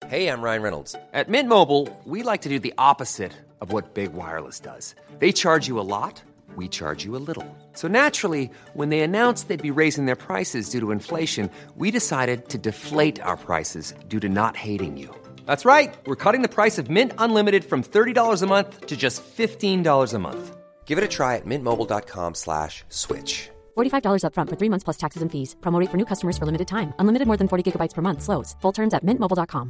Hey, I'm Ryan Reynolds. At Mint Mobile, we like to do the opposite of what Big Wireless does. They charge you a lot, we charge you a little. So naturally, when they announced they'd be raising their prices due to inflation, we decided to deflate our prices due to not hating you. That's right. We're cutting the price of Mint Unlimited from $30 a month to just $15 a month. Give it a try at mintmobile.com/switch. $45 up front for 3 months plus taxes and fees. Promo rate for new customers for limited time. Unlimited more than 40 gigabytes per month. Slows full terms at mintmobile.com.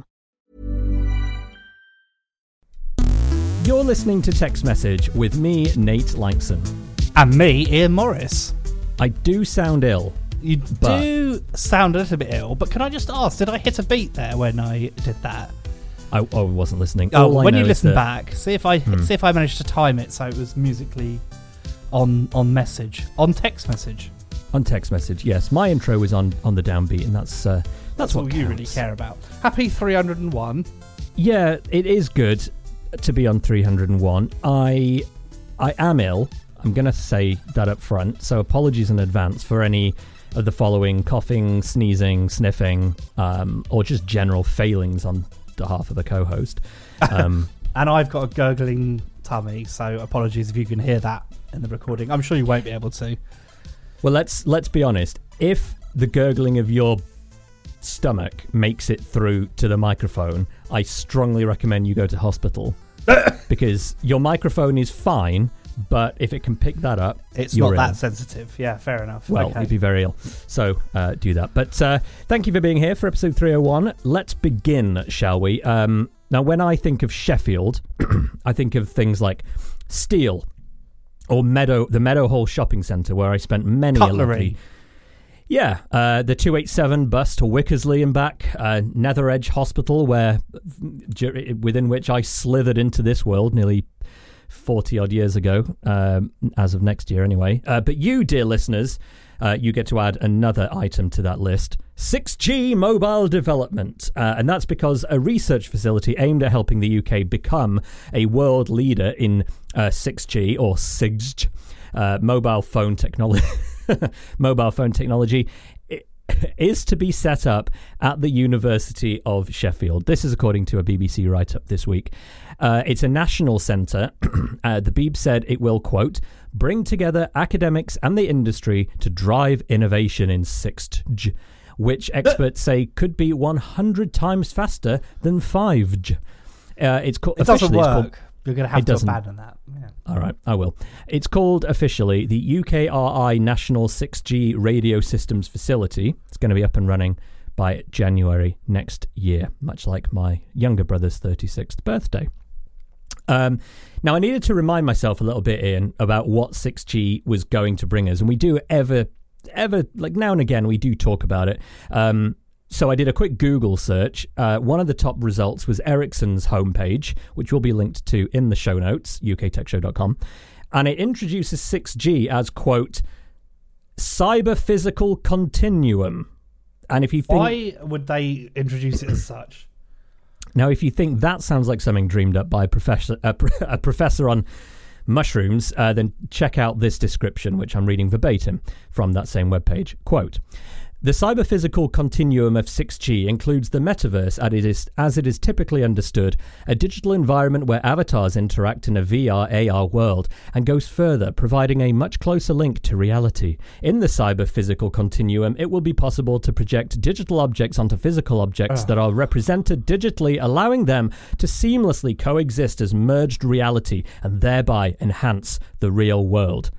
You're listening to Text Message with me, Nate Langston. And me, Ian Morris. I do sound ill. You do sound a little bit ill, but can I just ask, did I hit a beat there when I did that? I wasn't listening. Oh, when you listen back, see if I managed to time it so it was musically on text message. On text message, yes. My intro was on the downbeat, and that's what all you really care about. Happy 301. Yeah, it is good to be on 301. I am ill. I'm going to say that up front, so apologies in advance for any of the following: coughing, sneezing, sniffing, or just general failings on behalf of the co-host. And I've got a gurgling tummy, so apologies if you can hear that in the recording. I'm sure you won't be able to. Well, let's be honest. If the gurgling of your stomach makes it through to the microphone, I strongly recommend you go to hospital because your microphone is fine, but if it can pick that up, it's not that sensitive. Yeah, fair enough. Well, okay. You'd be very ill. So do that. But thank you for being here for episode 301. Let's begin, shall we? Now, when I think of Sheffield, I think of things like steel or the Meadowhall Shopping Centre, where I spent many a lovely... Yeah, the 287 bus to Wickersley and back, Netheredge Hospital, within which I slithered into this world nearly 40-odd years ago, as of next year anyway. But you, dear listeners, you get to add another item to that list: 6G mobile development. And that's because a research facility aimed at helping the UK become a world leader in 6G, or SIGG, mobile phone technology. Mobile phone technology is to be set up at the University of Sheffield. This is according to a BBC write-up this week. It's a national centre. The Beeb said it will, quote, bring together academics and the industry to drive innovation in 6G, which experts say could be 100 times faster than 5G. It doesn't work. You're going to have to abandon that. Yeah. All right, I will. It's called officially the UKRI National 6G Radio Systems Facility. It's going to be up and running by January next year, much like my younger brother's 36th birthday. Now, I needed to remind myself a little bit, Ian, about what 6G was going to bring us. And we do ever, like now and again, we do talk about it. So I did a quick Google search. One of the top results was Ericsson's homepage, which will be linked to in the show notes, uktechshow.com. And it introduces 6G as, quote, cyber-physical continuum. And if you think... Why would they introduce it as such? Now, if you think that sounds like something dreamed up by a professor on mushrooms, then check out this description, which I'm reading verbatim from that same webpage. Quote, the cyber-physical continuum of 6G includes the metaverse as it is typically understood, a digital environment where avatars interact in a VR/AR world, and goes further, providing a much closer link to reality. In the cyber-physical continuum, it will be possible to project digital objects onto physical objects that are represented digitally, allowing them to seamlessly coexist as merged reality and thereby enhance the real world.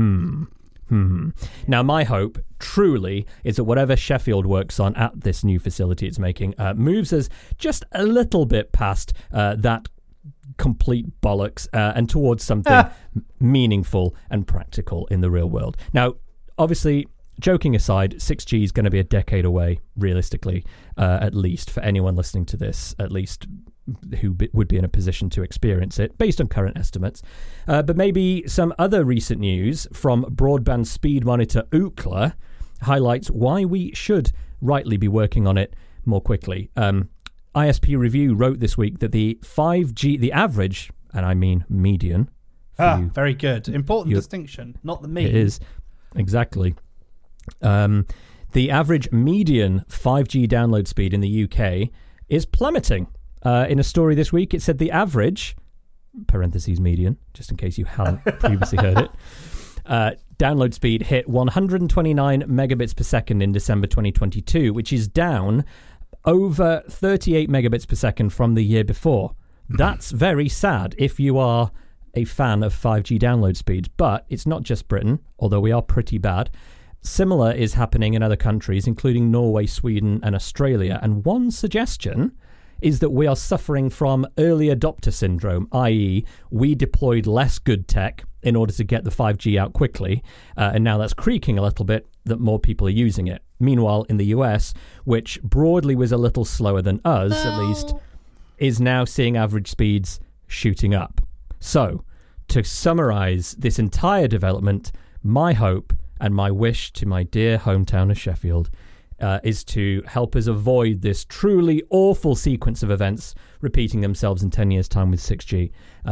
Now, my hope, truly, is that whatever Sheffield works on at this new facility it's making moves us just a little bit past that complete bollocks and towards something meaningful and practical in the real world. Now, obviously, joking aside, 6G is going to be a decade away, realistically, at least, for anyone listening to this, at least who would be in a position to experience it, based on current estimates. But maybe some other recent news from broadband speed monitor Ookla highlights why we should rightly be working on it more quickly. ISP Review wrote this week that the 5G, the average, and I mean median. Very good. Important distinction, not the mean. It is, exactly. The average median 5G download speed in the UK is plummeting. In a story this week, it said the average, parentheses median, just in case you hadn't previously heard it, download speed hit 129 megabits per second in December 2022, which is down over 38 megabits per second from the year before. That's very sad if you are a fan of 5G download speeds, but it's not just Britain, although we are pretty bad. Similar is happening in other countries, including Norway, Sweden, and Australia. And one suggestion is that we are suffering from early adopter syndrome, i.e. we deployed less good tech in order to get the 5G out quickly, and now that's creaking a little bit that more people are using it. Meanwhile, in the US, which broadly was a little slower than us, at least, is now seeing average speeds shooting up. So, to summarise this entire development, my hope and my wish to my dear hometown of Sheffield is to help us avoid this truly awful sequence of events repeating themselves in 10 years' time with 6G.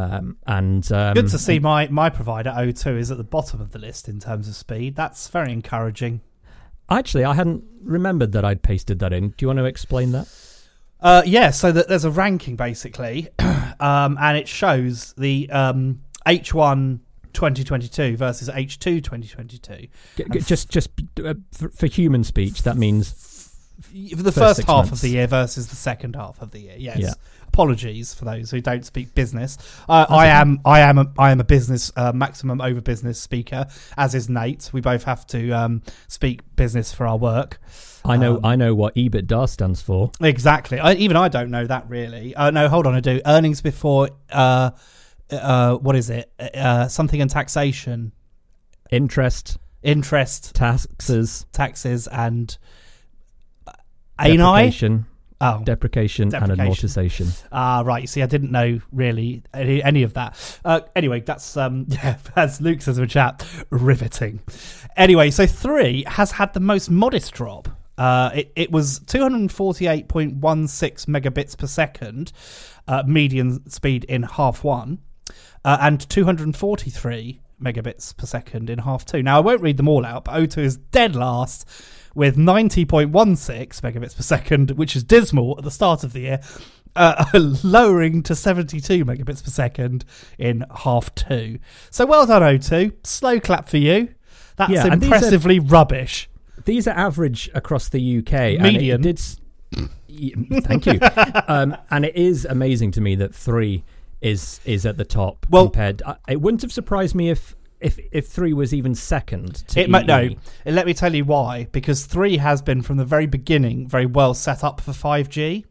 Good to see my provider, O2, is at the bottom of the list in terms of speed. That's very encouraging. Actually, I hadn't remembered that I'd pasted that in. Do you want to explain that? So there's a ranking, basically, and it shows the H1 2022 versus H2 2022. Just for human speech, that means for the first half of the year versus the second half of the year. Yes. Yeah. Apologies for those who don't speak business. I am a business maximum over business speaker, as is Nate. We both have to speak business for our work. I know what EBITDA stands for. Exactly. I don't know that really. No, hold on. I do. Earnings before. What is it? Something in taxation. Interest, taxes, and deprecation. Deprecation and amortization. Right. You see, I didn't know really any of that. Anyway, that's as Luke says in the chat, riveting. Anyway, so 3 has had the most modest drop. It was 248.16 megabits per second median speed in half one, and 243 megabits per second in half two. Now, I won't read them all out, but O2 is dead last with 90.16 megabits per second, which is dismal at the start of the year, lowering to 72 megabits per second in half two. So well done, O2. Slow clap for you. That's impressively rubbish. These are average across the UK. Median. Thank you. And it is amazing to me that 3 is at the top. Well, compared. It wouldn't have surprised me if 3 was even second to EE. No, let me tell you why. Because 3 has been from the very beginning very well set up for 5G,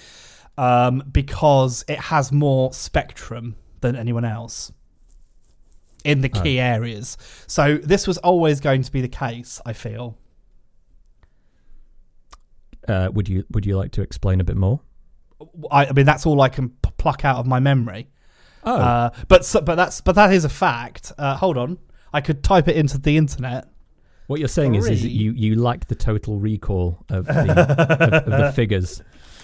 because it has more spectrum than anyone else in the key areas. So this was always going to be the case, I feel. Would you like to explain a bit more? I mean, that's all I can pluck out of my memory. Oh, but that is a fact. Hold on, I could type it into the internet. What you're saying is that you like the total recall of the figures.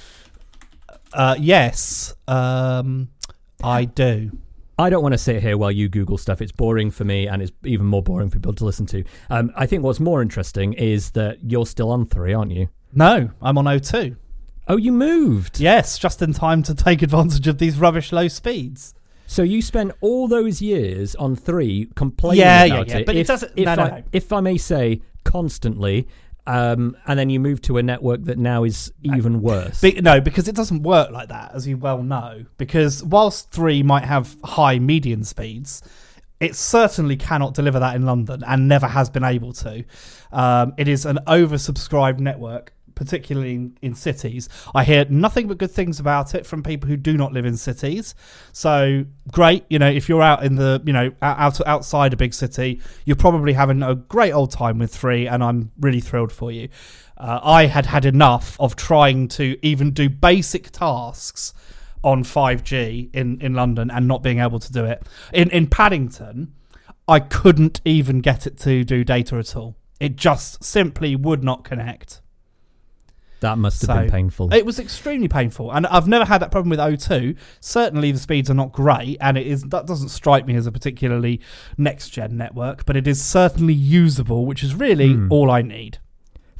Yes, I do. I don't want to sit here while you Google stuff. It's boring for me, and it's even more boring for people to listen to. I think what's more interesting is that you're still on 3, aren't you? No, I'm on O2. Oh, you moved? Yes, just in time to take advantage of these rubbish low speeds. So you spent all those years on 3 complaining about it. But it doesn't. If I may say, constantly, and then you moved to a network that now is even worse. No, because it doesn't work like that, as you well know. Because whilst 3 might have high median speeds, it certainly cannot deliver that in London and never has been able to. It is an oversubscribed network, particularly in cities. I hear nothing but good things about it from people who do not live in cities. So great, if you're out in the, outside a big city, you're probably having a great old time with 3, and I'm really thrilled for you. I had enough of trying to even do basic tasks on 5G in London and not being able to do it. In Paddington, I couldn't even get it to do data at all. It just simply would not connect. That must have been painful. It was extremely painful, and I've never had that problem with O2. Certainly, the speeds are not great, and that doesn't strike me as a particularly next-gen network, but it is certainly usable, which is really all I need.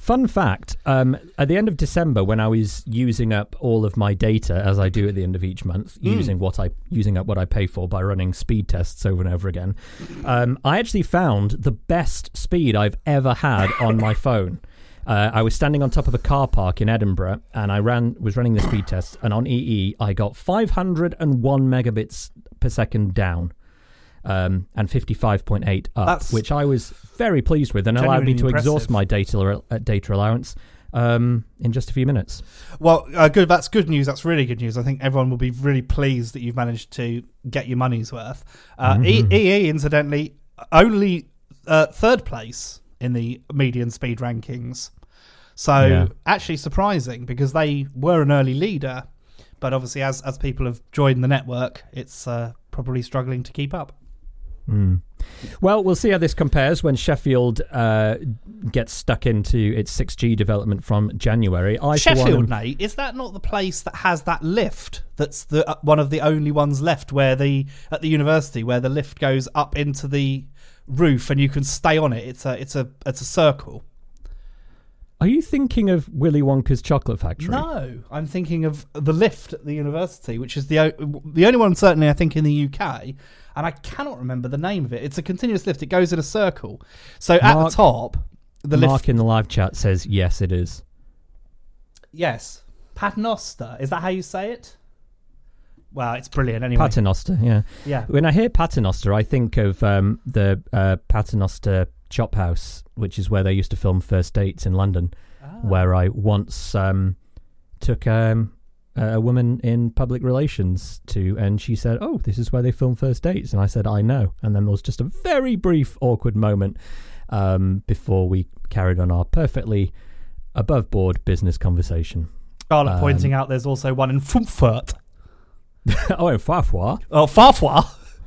Fun fact, at the end of December, when I was using up all of my data, as I do at the end of each month, using up what I pay for by running speed tests over and over again, I actually found the best speed I've ever had on my phone. I was standing on top of a car park in Edinburgh, and I was running the speed test, and on EE, I got 501 megabits per second down. And 55.8 up, That's which I was very pleased with, and allowed me to exhaust my data allowance in just a few minutes. Well, good. That's good news. That's really good news. I think everyone will be really pleased that you've managed to get your money's worth. EE, incidentally, only third place in the median speed rankings. So actually surprising, because they were an early leader, but obviously as people have joined the network, it's probably struggling to keep up. Well, we'll see how this compares when Sheffield gets stuck into its 6G development from January. Sheffield, Nate, is that not the place that has that lift? That's the one of the only ones left at the university, where the lift goes up into the roof and you can stay on it. It's a circle. Are you thinking of Willy Wonka's Chocolate Factory? No, I'm thinking of the lift at the university, which is the only one, certainly, I think, in the UK, and I cannot remember the name of it. It's a continuous lift. It goes in a circle. So at the top, the lift... Mark in the live chat says, yes, it is. Yes. Paternoster. Is that how you say it? Well, it's brilliant anyway. Paternoster, yeah. Yeah. When I hear Paternoster, I think of the Paternoster Chop House, which is where they used to film First Dates in London, where I once took a woman in public relations to, and she said, "Oh, this is where they film First Dates," and I said, "I know." And then there was just a very brief, awkward moment before we carried on our perfectly above-board business conversation. Charlotte pointing out there's also one in Frankfurt. Oh, in Farfois. Oh, Farfois.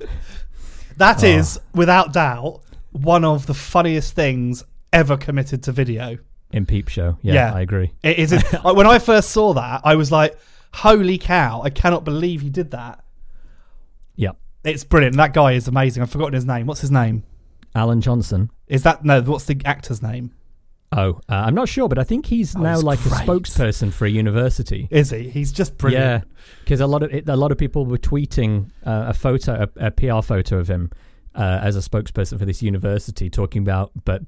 That is, without doubt, one of the funniest things ever committed to video. In Peep Show. Yeah. I agree. It is. When I first saw that, I was like, holy cow, I cannot believe he did that. Yeah. It's brilliant. That guy is amazing. I've forgotten his name. What's his name? Alan Johnson. What's the actor's name? Oh, I'm not sure, but I think he's now like a spokesperson for a university. Is he? He's just brilliant. Yeah, because a lot of people were tweeting a PR photo of him as a spokesperson for this university, talking about but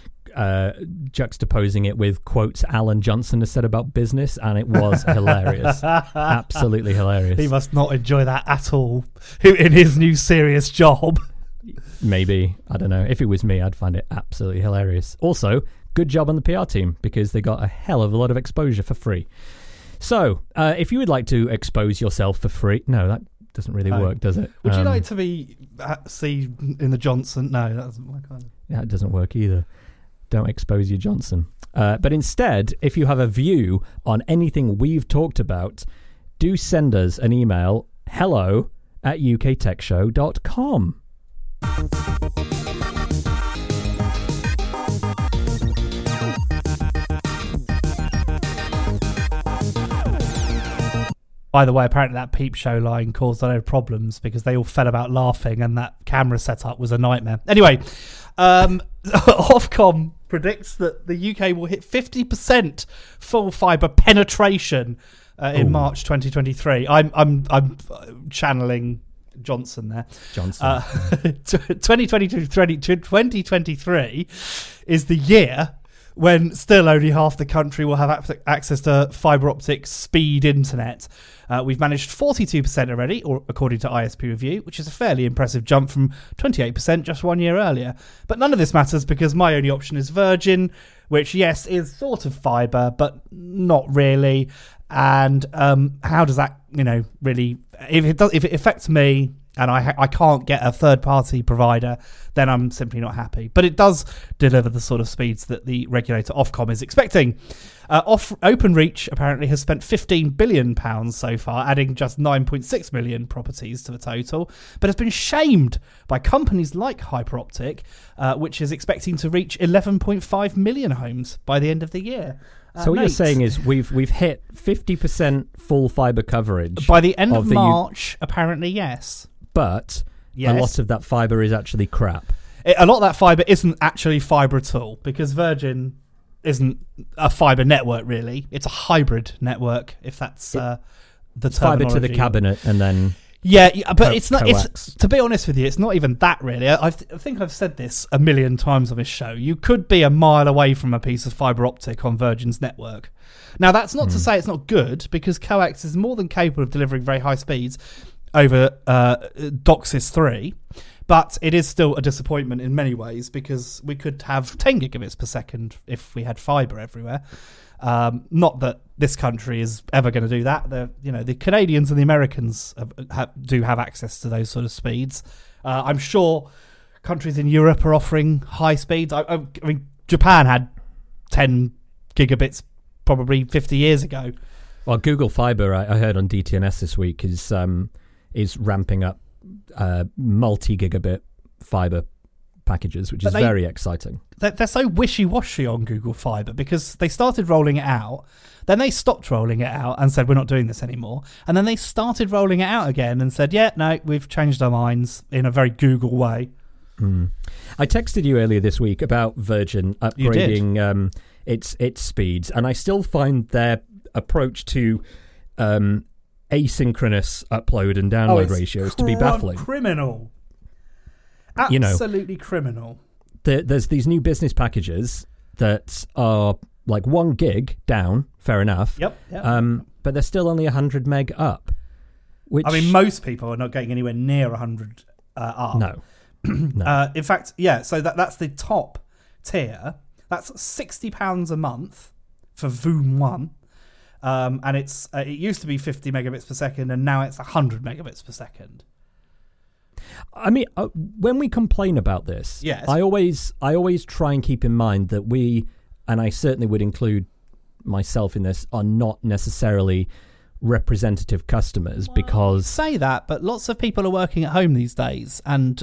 juxtaposing it with quotes Alan Johnson has said about business, and it was hilarious. Absolutely hilarious. He must not enjoy that at all in his new serious job. Maybe. I don't know. If it was me, I'd find it absolutely hilarious. Also, good job on the PR team, because they got a hell of a lot of exposure for free. So, if you would like to expose yourself for free... No, that doesn't really work, does it? Would you like to be seen in the Johnson? No, that doesn't work either. Yeah, it doesn't work either. Don't expose your Johnson. But instead, if you have a view on anything we've talked about, do send us an email, hello@uktechshow.com. By the way, apparently that Peep Show line caused a lot of problems because they all fell about laughing, and that camera setup was a nightmare. Anyway, Ofcom predicts that the UK will hit 50% full fibre penetration in March 2023. I'm channeling Johnson there. 2023 is the year when still only half the country will have access to fibre optic speed internet. We've managed 42% already, or according to ISP Review, which is a fairly impressive jump from 28% just 1 year earlier. But none of this matters because my only option is Virgin, which, yes, is sort of fibre, but not really. And how does that, really... If it affects me and I can't get a third-party provider, then I'm simply not happy. But it does deliver the sort of speeds that the regulator Ofcom is expecting. Openreach apparently has spent £15 billion so far, adding just 9.6 million properties to the total, but has been shamed by companies like Hyperoptic, which is expecting to reach 11.5 million homes by the end of the year. So what you're saying is we've hit 50% full fibre coverage by the end of March. Apparently, yes. But a lot of that fibre is actually crap. A lot of that fibre isn't actually fibre at all, because Virgin isn't a fibre network, really. It's a hybrid network, if that's the terminology. Fibre to the cabinet and then... Yeah, but it's not. Coax. It's, to be honest with you, it's not even that really. I think I've said this a million times on this show. You could be a mile away from a piece of fibre optic on Virgin's network. Now, that's not to say it's not good, because coax is more than capable of delivering very high speeds over DOCSIS 3, but it is still a disappointment in many ways, because we could have 10 gigabits per second if we had fibre everywhere. Not that this country is ever going to do that. The Canadians and the Americans do have access to those sort of speeds. I'm sure countries in Europe are offering high speeds. I mean, Japan had 10 gigabits probably 50 years ago. Well, Google Fiber, I heard on DTNS this week, is ramping up multi-gigabit fiber packages, which is very exciting. They're so wishy-washy on Google Fiber, because they started rolling it out, then they stopped rolling it out and said, we're not doing this anymore. And then they started rolling it out again and said, yeah, no, we've changed our minds, in a very Google way. I texted you earlier this week about Virgin upgrading its speeds, and I still find their approach to asynchronous upload and download ratios to be baffling. Criminal. Absolutely criminal. There's these new business packages that are like 1 gig down, fair enough. Yep. But they're still only 100 meg up. Which, I mean, most people are not getting anywhere near 100 up. No. In fact, yeah, so that's the top tier. That's £60 a month for Voom 1. And it used to be 50 megabits per second, and now it's 100 megabits per second. I mean, when we complain about this, yes. I always try and keep in mind that we, and I certainly would include myself in this, are not necessarily representative customers, because... say that, but lots of people are working at home these days, and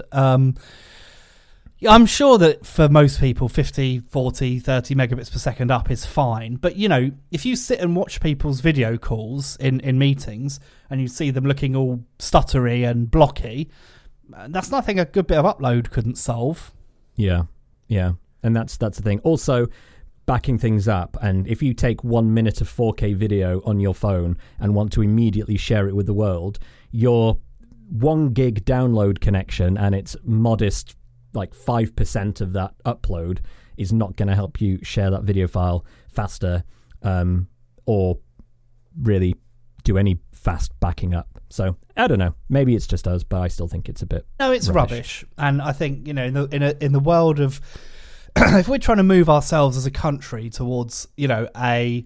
I'm sure that for most people 50, 40, 30 megabits per second up is fine, but if you sit and watch people's video calls in meetings and you see them looking all stuttery and blocky, that's nothing a good bit of upload couldn't solve. Yeah, and that's the thing. Also, backing things up, and if you take 1 minute of 4K video on your phone and want to immediately share it with the world, your 1 gig download connection and its modest 5% of that upload is not going to help you share that video file faster, or really do any fast backing up. So I don't know. Maybe it's just us, but I still think it's a bit. No, it's rubbish. And I think in the world of if we're trying to move ourselves as a country towards a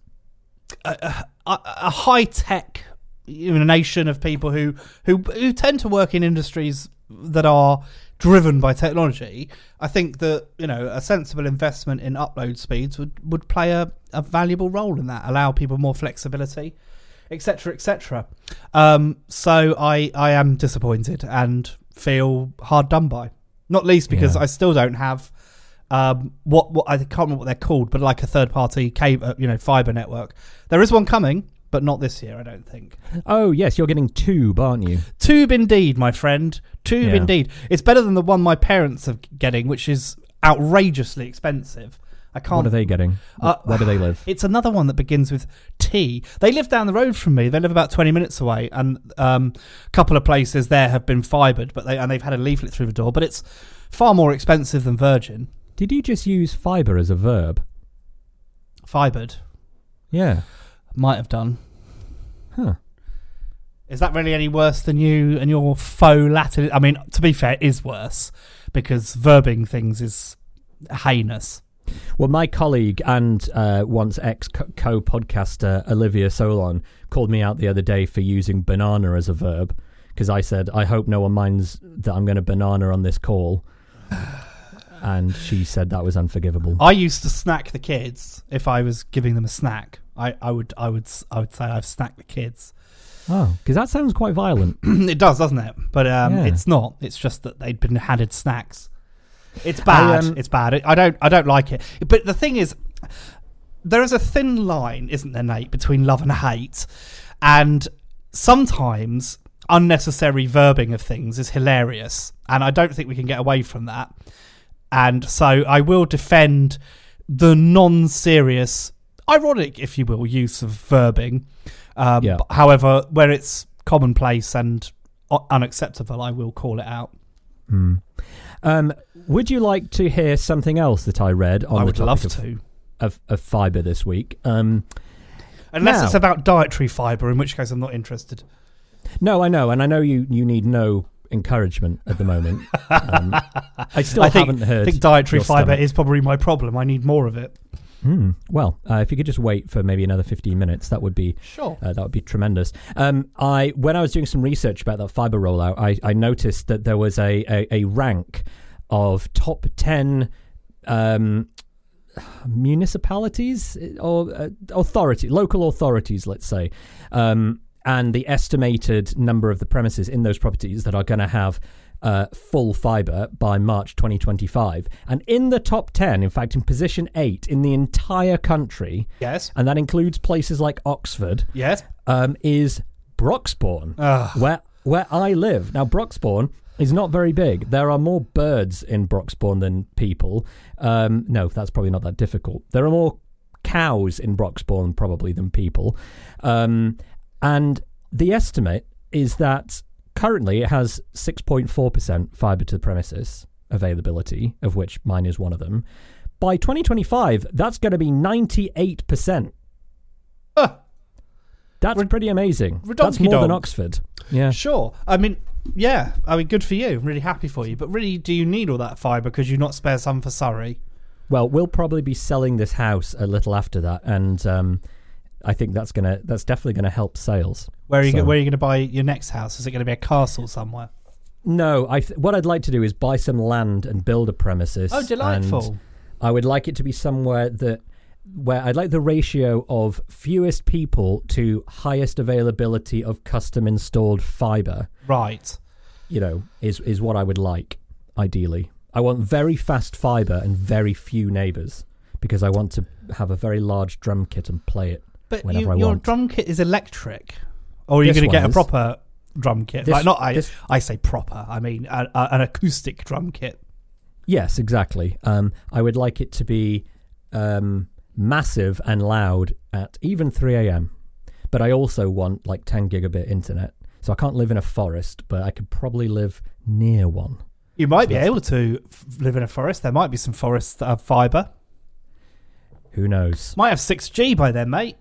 high tech nation of people who tend to work in industries that are driven by technology, I think that a sensible investment in upload speeds would play a valuable role in that, allow people more flexibility, etc., etc. So I am disappointed and feel hard done by, not least because I still don't have what I can't remember what they're called, but like a third party cable, fiber network. There is one coming, but not this year, I don't think. Oh, yes, you're getting Tube, aren't you? Tube indeed, my friend. Tube indeed. It's better than the one my parents are getting, which is outrageously expensive. I can't. What are they getting? Where do they live? It's another one that begins with T. They live down the road from me. They live about 20 minutes away, and a couple of places there have been fibred, but they've had a leaflet through the door. But it's far more expensive than Virgin. Did you just use fibre as a verb? Fibred? Yeah. Might have done. Huh. Is that really any worse than you and your faux Latin? I mean, to be fair, it is worse, because verbing things is heinous. Well, my colleague and once ex-co-podcaster Olivia Solon called me out the other day for using banana as a verb, because I said, I hope no one minds that I'm going to banana on this call. And she said that was unforgivable. I used to snack the kids if I was giving them a snack. I would say I've snacked the kids. Oh, because that sounds quite violent. It does, doesn't it? But it's not. It's just that they'd been handed snacks. It's bad. It's bad. I don't like it. But the thing is, there is a thin line, isn't there, Nate, between love and hate, and sometimes unnecessary verbing of things is hilarious, and I don't think we can get away from that. And so I will defend the non-serious, ironic, if you will, use of verbing. However, where it's commonplace and unacceptable, I will call it out. Would you like to hear something else that I read on the topic of fibre this week? Unless it's about dietary fibre, in which case I'm not interested. No, I know, and I know you need no encouragement at the moment. I haven't heard. I think dietary fibre is probably my problem. I need more of it. Well, if you could just wait for maybe another 15 minutes, that would be sure. That would be tremendous. When I was doing some research about that fibre rollout, I noticed that there was a rank of top 10 municipalities or local authorities, let's say, and the estimated number of the premises in those properties that are going to have full fibre by March 2025. And in the top 10, in fact, in position 8 in the entire country, yes, and that includes places like Oxford, yes, is Broxbourne, where I live. Now, Broxbourne is not very big. There are more birds in Broxbourne than people. No, that's probably not that difficult. There are more cows in Broxbourne probably than people. And the estimate is that currently it has 6.4% fibre to the premises availability, of which mine is one of them. By 2025, that's going to be 98%. That's pretty amazing. That's more than Oxford. Yeah. Sure. I mean, good for you. I'm really happy for you. But really, do you need all that fibre? Because you not spare some for Surrey? Well, we'll probably be selling this house a little after that, and I think that's definitely gonna help sales. Where are you going to buy your next house? Is it going to be a castle somewhere? No, what I'd like to do is buy some land and build a premises. Oh, delightful! And I would like it to be somewhere where I'd like the ratio of fewest people to highest availability of custom installed fibre. Right. Is what I would like, ideally. I want very fast fibre and very few neighbours because I want to have a very large drum kit and play it whenever I want. Your drum kit is electric? Or are you going to get a proper drum kit? I say proper, I mean an acoustic drum kit. Yes, exactly. I would like it to be massive and loud at even 3 a.m. But I also want like 10 gigabit internet. So I can't live in a forest, but I could probably live near one. You might be able to live in a forest. There might be some forests that have fibre. Who knows? Might have 6G by then, mate.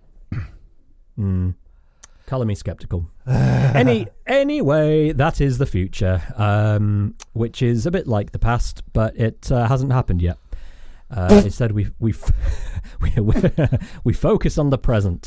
Colour me sceptical. Anyway, that is the future, which is a bit like the past, but it hasn't happened yet. Instead, we focus on the present,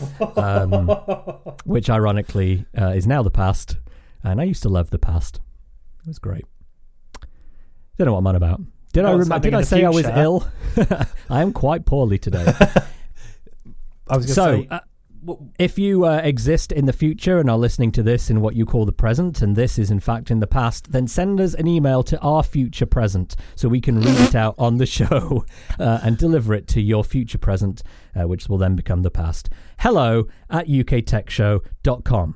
which ironically is now the past. And I used to love the past. It was great. Don't know what I'm on about. Did I say I was ill? I am quite poorly today. I was going to say. If you exist in the future and are listening to this in what you call the present, and this is in fact in the past, then send us an email to our future present so we can read it out on the show and deliver it to your future present, which will then become the past. hello@uktechshow.com.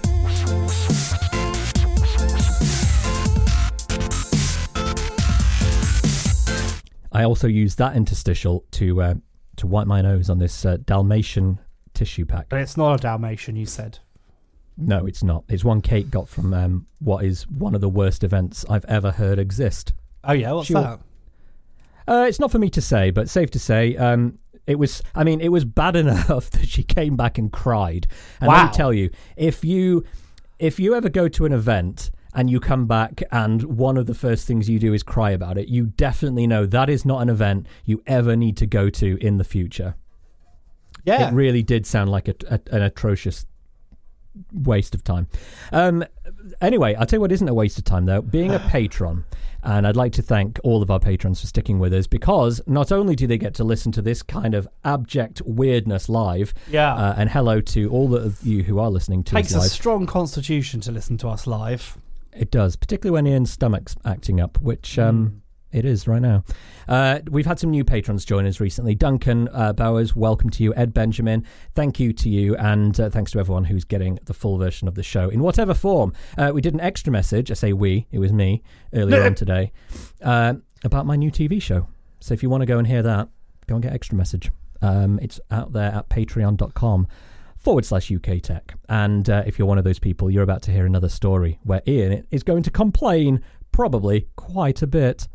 I also used that interstitial to wipe my nose on this Dalmatian tissue pack. But it's not a Dalmatian, you said. No, it's not. It's one Kate got from what is one of the worst events I've ever heard exist. Oh yeah, what's that? It's not for me to say, but safe to say, it was bad enough that she came back and cried. And wow. Let me tell you, if you ever go to an event and you come back and one of the first things you do is cry about it, you definitely know that is not an event you ever need to go to in the future. Yeah. It really did sound like an atrocious waste of time. Anyway, I'll tell you what isn't a waste of time, though. Being a patron. And I'd like to thank all of our patrons for sticking with us, because not only do they get to listen to this kind of abject weirdness live, and hello to all of you who are listening to us live. Takes a strong constitution to listen to us live. It does, particularly when Ian's stomach's acting up, which it is right now. We've had some new patrons join us recently. Duncan Bowers, welcome to you. Ed Benjamin, thank you to you. And thanks to everyone who's getting the full version of the show in whatever form. We did an extra message, I say we, it was me, earlier on today, about my new TV show. So if you want to go and hear that, go and get Extra Message. It's out there at patreon.com/UK Tech. And if you're one of those people, you're about to hear another story where Ian is going to complain probably quite a bit.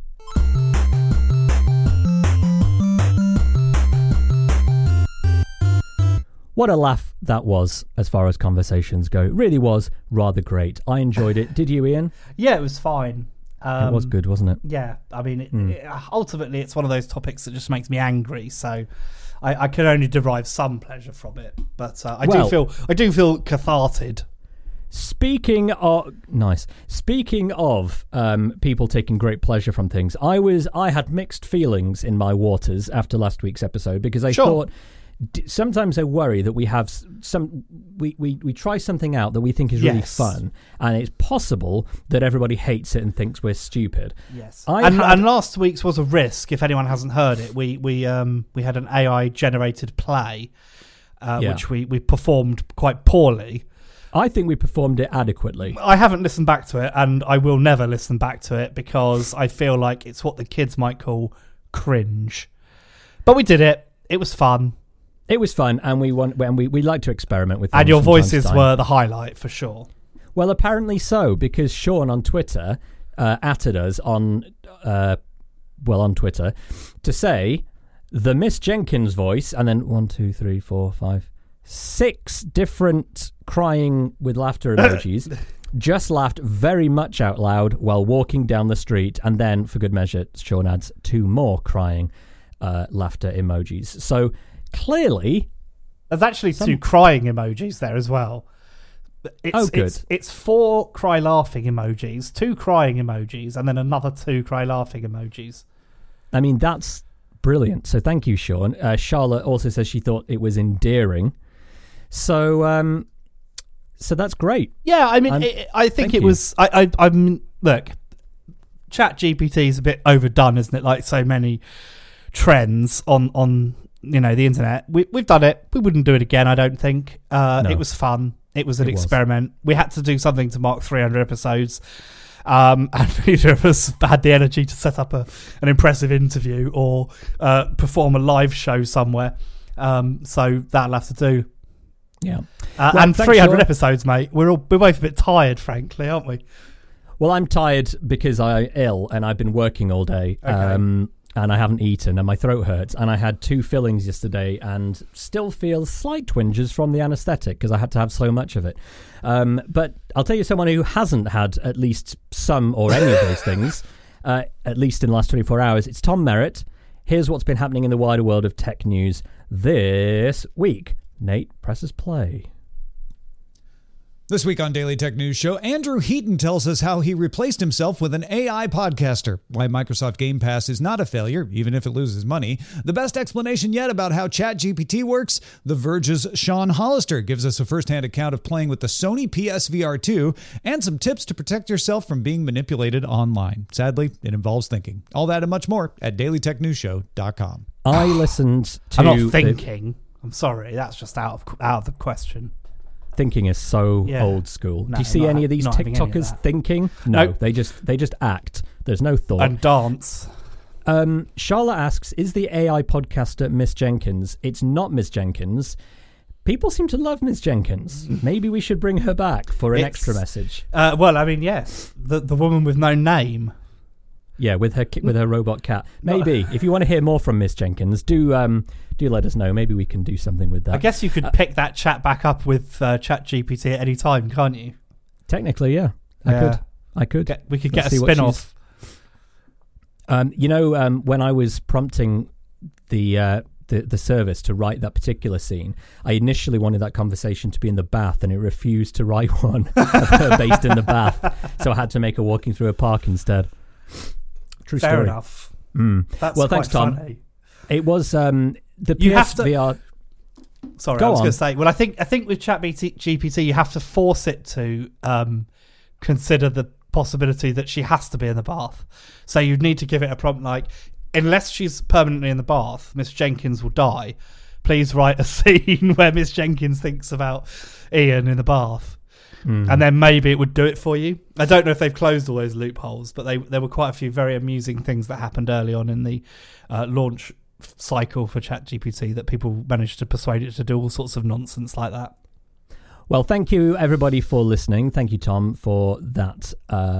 What a laugh that was as far as conversations go. It really was rather great. I enjoyed it. Did you, Ian? Yeah, it was fine. It was good, wasn't it? Yeah, I mean, ultimately, it's one of those topics that just makes me angry. So, I can only derive some pleasure from it. But I do feel catharted. Speaking of people taking great pleasure from things, I had mixed feelings in my waters after last week's episode because I thought. Sometimes I worry that we have we try something out that we think is really fun, and it's possible that everybody hates it and thinks we're stupid. Yes, and last week's was a risk. If anyone hasn't heard it, we had an AI generated play, which we performed quite poorly. I think we performed it adequately. I haven't listened back to it, and I will never listen back to it because I feel like it's what the kids might call cringe. But we did it. It was fun. It was fun, and we like to experiment with things. And your voices were the highlight for sure. Well, apparently so, because Sean on Twitter atted us on Twitter to say the Miss Jenkins voice, and then 1, 2, 3, 4, 5, 6 different crying with laughter emojis. Just laughed very much out loud while walking down the street, and then, for good measure, Sean adds 2 more crying laughter emojis. So. Clearly, there's actually 2 crying emojis there as well. Good. It's 4 cry laughing emojis, 2 crying emojis, and then another 2 cry laughing emojis. I mean, that's brilliant. So thank you, Sean. Charlotte also says she thought it was endearing. So that's great. Yeah, I mean, I think it was. I'm look. ChatGPT is a bit overdone, isn't it? Like so many trends on. The internet. We've done it. We wouldn't do it again, I don't think. No. It was fun. It was an experiment. We had to do something to mark 300 episodes. And neither of us had the energy to set up an impressive interview or perform a live show somewhere. So that'll have to do. Yeah. And 300 episodes, mate. We're both a bit tired, frankly, aren't we? Well, I'm tired because I'm ill and I've been working all day. Okay. And I haven't eaten and my throat hurts, and I had 2 fillings yesterday and still feel slight twinges from the anaesthetic because I had to have so much of it. But I'll tell you someone who hasn't had at least some or any of those things, at least in the last 24 hours. It's Tom Merritt. Here's what's been happening in the wider world of tech news this week. Nate presses play. This week on Daily Tech News Show, Andrew Heaton tells us how he replaced himself with an AI podcaster, why Microsoft Game Pass is not a failure, even if it loses money, the best explanation yet about how ChatGPT works, The Verge's Sean Hollister gives us a first-hand account of playing with the Sony PSVR 2, and some tips to protect yourself from being manipulated online. Sadly, it involves thinking. All that and much more at dailytechnewsshow.com. I listened to... I'm not thinking. I'm sorry, that's just out of the question. Thinking is so old school. No, do you see any of these TikTokers thinking? No, nope. they just act. There's no thought. And dance. Charlotte asks, is the AI podcaster Miss Jenkins? It's not Miss Jenkins. People seem to love Miss Jenkins. Maybe we should bring her back for an extra message. Well, I mean, yes. The woman with no name. Yeah, with her robot cat. Maybe. If you want to hear more from Miss Jenkins, do let us know. Maybe we can do something with that. I guess you could pick that chat back up with ChatGPT at any time, can't you? Technically, yeah. I could. We could get a spin-off. When I was prompting the service to write that particular scene, I initially wanted that conversation to be in the bath, and it refused to write one of her based in the bath. So I had to make her walking through a park instead. True story. Fair enough. That's well, thanks, Tom. Funny. It was the PSVR. Sorry, I was going to say. Well, I think with ChatGPT, you have to force it to consider the possibility that she has to be in the bath. So you'd need to give it a prompt like, unless she's permanently in the bath, Miss Jenkins will die. Please write a scene where Miss Jenkins thinks about Ian in the bath. And then maybe it would do it for you. I don't know if they've closed all those loopholes, but there were quite a few very amusing things that happened early on in the launch cycle for ChatGPT that people manage to persuade it to do all sorts of nonsense like that. Well, thank you everybody for listening. Thank you, Tom, for that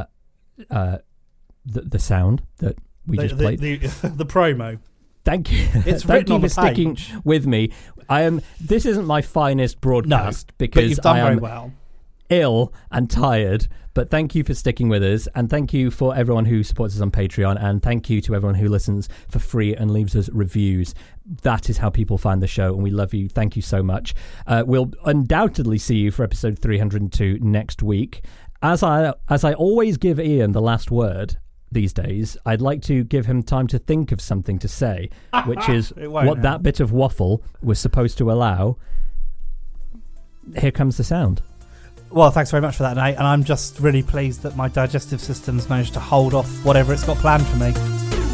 the sound that we just played. The promo. Thank you. It's Thank written you on for the sticking page. with me. This isn't my finest broadcast But because you've done I very am well. ill and tired. But thank you for sticking with us, and thank you for everyone who supports us on Patreon, and thank you to everyone who listens for free and leaves us reviews. That is how people find the show, and we love you. Thank you so much. We'll undoubtedly see you for episode 302 next week. As I always give Ian the last word these days, I'd like to give him time to think of something to say, which is what that bit of waffle was supposed to allow. Here comes the sound. Well, thanks very much for that, Nate. And I'm just really pleased that my digestive system's managed to hold off whatever it's got planned for me.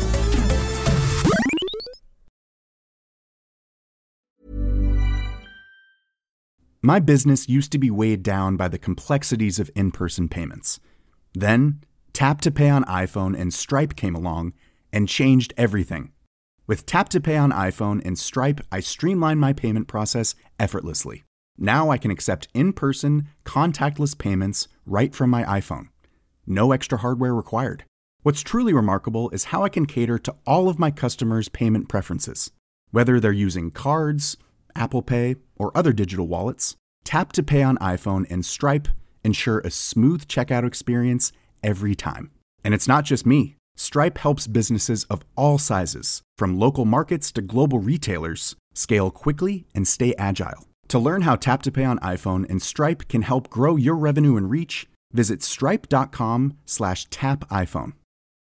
My business used to be weighed down by the complexities of in-person payments. Then, Tap to Pay on iPhone and Stripe came along and changed everything. With Tap to Pay on iPhone and Stripe, I streamlined my payment process effortlessly. Now I can accept in-person, contactless payments right from my iPhone. No extra hardware required. What's truly remarkable is how I can cater to all of my customers' payment preferences. Whether they're using cards, Apple Pay, or other digital wallets, Tap to Pay on iPhone and Stripe ensure a smooth checkout experience every time. And it's not just me. Stripe helps businesses of all sizes, from local markets to global retailers, scale quickly and stay agile. To learn how Tap to Pay on iPhone and Stripe can help grow your revenue and reach, visit stripe.com/tapiphone.